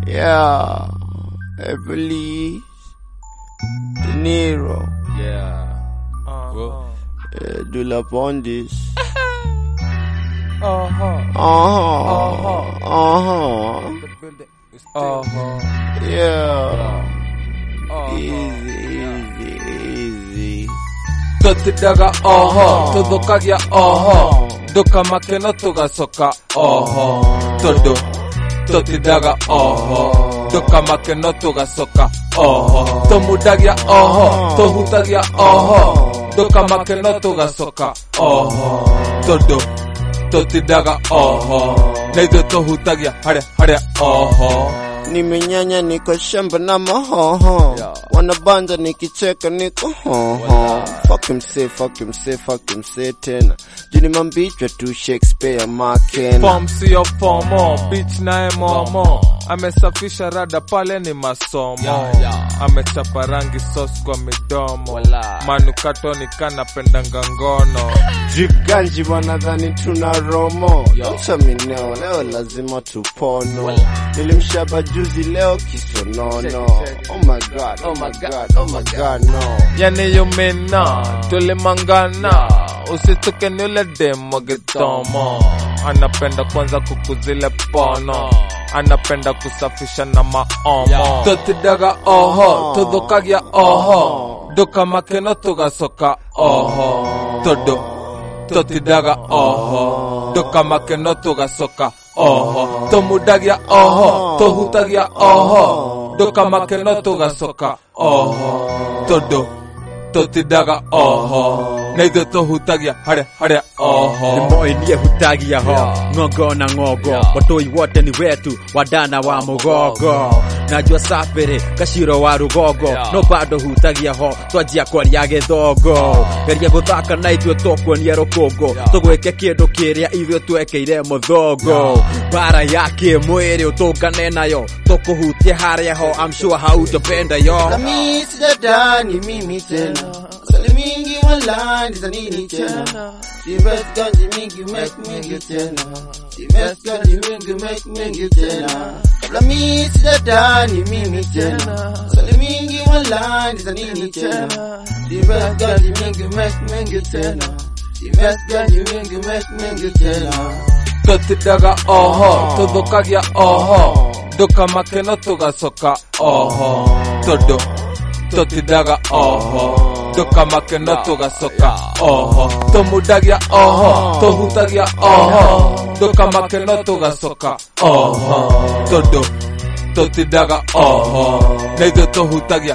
Yeah, Everly, De Niro, Dula Bondis. Yeah. Easy. Toti daga todo kagya doka makeno toga soka todo toti daga doka makeno toga soka tomu dagya tohu dagya doka makeno toga soka todo toti daga naido tohu dagya hare Nimenyanya niko shamba na mahoho Wanabanja nikicheka niko Fuck him say tena Juni mambichwa tu Shakespeare makena Form siyo fomo, bitch nae momo Amesafisha rada pale ni masomo Amechapa rangi sauce kwa midomo Manukato nikana pendanga ngono Drip ganji wanadhani tuna romo Doncha mineo leo lazima tupono Nilimshaba juzi leo kisonono Oh my god no Yani yumina tulimangana Usituke nile demo gitomo Anapenda kwanza kukuzile pono Anapenda kusafisha na maomo Toti daga todo kagya doka makeno toga soka todo Toti daga doka makeno toga soka tomu dagya tohu dagya doka makeno toga soka todo Toti daga naido tohu dagya hare Nimoi niye hutagia Ngogo na ngogo Watoi wote ni wetu Wadana wa mugogo Najua safiri Kashiro wa rugogo No bado hutagia Twajia kwa riage thogo Geria guthaka na ithwe tokwo ni erokogo Tugweke kindu kiria ithwe twekeire muthogo Bara yake mwiri utungane nayo Tukuhutie haria ho I'm sure hautapenda yo Nami sidadani mimi tena Sali mingi wala ndiza nini tena Sibet ganji mingi make mingi tena Sibet ganji mingi make tena Kabla mi sidadani mimi tena Sali mingi wala ndiza nini tena Sibet ganji mingi make tena Sibet ganji mingi make tena Toti daga todo kagya doka makeno toga soka todo Toti daga doka makeno toga soka tomu dagya tohu dagya doka makeno toga soka todo Toti daga naido tohu dagya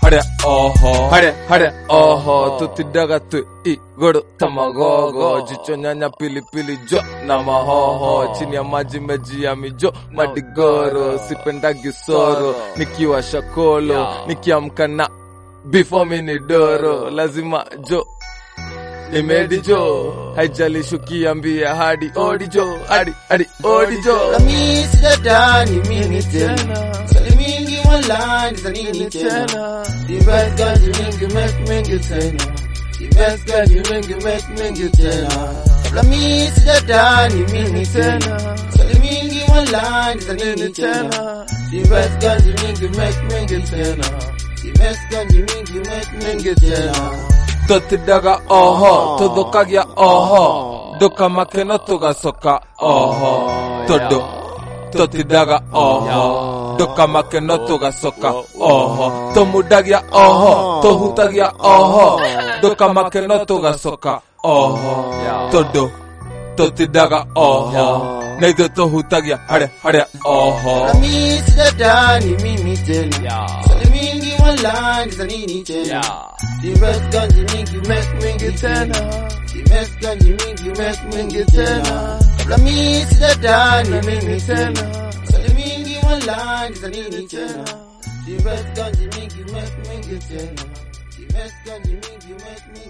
hare Toti daga tu goro tamagogo jicho nyanya pilipili jo na mahoho chini ya maji meji ya mijo madigoro sipendagi soro nikiwa shakolo nikiamka na before mini doro lazima jo imedi jo haijali shukiambia hadi odi jo hadi odi jo Nami sidadani mimi tena Sali mingi wala ndiza nini tena Sibet ganji mingi tena Sibet ganji mingi tena Kabla mi sidadani mimi tena Sali mingi wala ndiza nini tena Sibet ganji mingi tena Sibet ganji mingi tena Toti daga todo kagya doka makeno toga soka todo Toti daga doka makeno toga soka tomu dagya tohu dagya doka makeno toga soka todo Toti daga naido tohu dagya hare Nami sidadani mimi tena Sali mingi wala ndiza nini tena Sibet ganji mingi tena Sibet ganji mingi tena Kabla mi sidadani mimi tena Sali mingi wala ndiza nini tena Sibet ganji mingi tena Sibet ganji mingi